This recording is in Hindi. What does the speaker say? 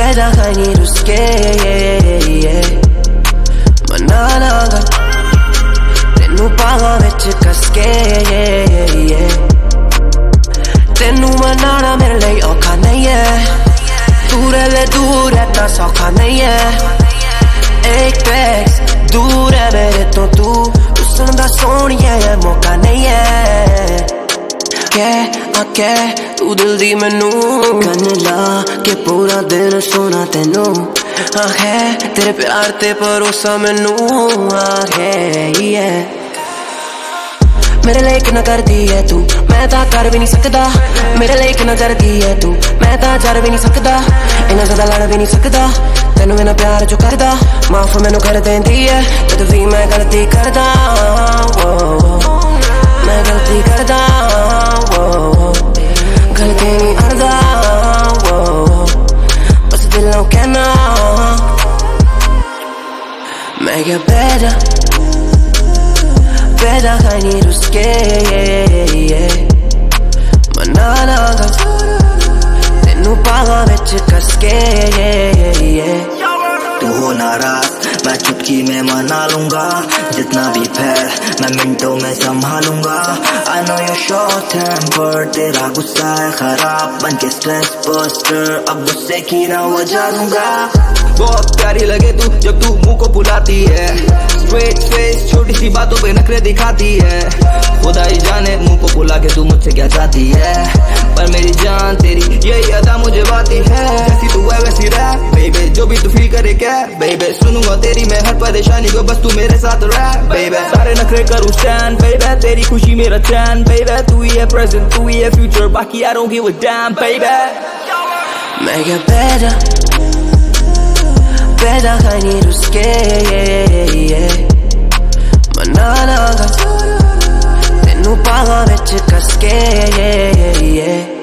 पैदा खानी रुसके मनानागा तेनू पागा विच कसके तेनू मनाना मेरे लिए औखा नहीं है, दूर है दूर रहना सौखा नहीं है। एक टेक्स्ट दूर है मेरे तो तू उसन दा सोनिया है मौका नहीं है। आके तू दिल दी मैनू कन ला के पूरा दिन सोना तेनू आखे तेरे प्यार ते भरोसा मैनू आखे मेरे लिए कितना कर दी है तू मैं ता कर भी नहीं सकदा, मेरे लिए कितना कर दी है तू मैं ता जर भी नहीं सकदा, इन्ना ज्यादा लड़ भी नहीं सकदा तेनू इन्ना प्यार जो करदा माफ मैनू कर देंदी है जद भी मैं गलती करदा मैं गलती करदा गलती नहीं करदा बस दिलों कहना मैं क्या पैदा खानी रुसके मनानागा तेनू पागा विच कसके तू हो नाराज मैं चुटकी में मना लूंगा, जितना भी फैल मैं मिनटों में संभालूंगा। I know you're short temper, तेरा गुस्सा है खराब बन के स्ट्रेस बस्टर, अब गुस्से की ना वजह दूंगा। बहुत प्यारी लगे तू जब तू मुंह को बुलाती है, स्ट्रेट फेस छोटी सी बातों पे नखरे दिखाती है, खुदा ही जाने मुंह को बुला के तू मुझसे क्या चाहती है, पर मेरी जान तेरी यही अदा मुझे बाती है, जैसी तू है वैसी रह बेबे जो भी तू फील करे क्या बेबे, सुनूंगा तेरी मैं हर परेशानी को बस तू मेरे साथ रह बेबे, सारे नखरे करूँ स्टैंड बेबे, तेरी खुशी मेरा चैन बेबे, तू ही है प्रेजेंट तू ही है फ्यूचर बाकी I don't give a damn baby। मैं क्या पैदा खानी रुसके मनानागा तेनू पागा विच कसके